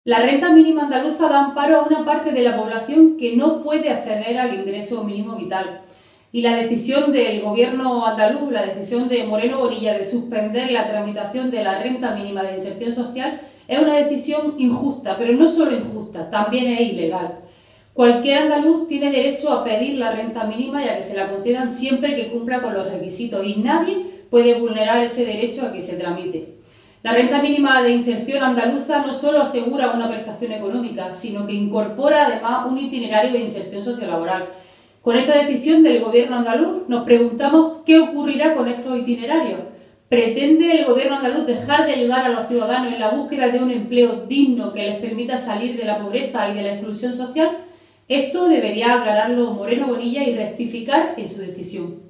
La renta mínima andaluza da amparo a una parte de la población que no puede acceder al ingreso mínimo vital. Y la decisión del gobierno andaluz, la decisión de Moreno Bonilla de suspender la tramitación de la renta mínima de inserción social es una decisión injusta, pero no solo injusta, también es ilegal. Cualquier andaluz tiene derecho a pedir la renta mínima y a que se la concedan siempre que cumpla con los requisitos y nadie puede vulnerar ese derecho a que se tramite. La renta mínima de inserción andaluza no solo asegura una prestación económica, sino que incorpora además un itinerario de inserción sociolaboral. Con esta decisión del gobierno andaluz nos preguntamos qué ocurrirá con estos itinerarios. ¿Pretende el gobierno andaluz dejar de ayudar a los ciudadanos en la búsqueda de un empleo digno que les permita salir de la pobreza y de la exclusión social? Esto debería aclararlo Moreno Bonilla y rectificar en su decisión.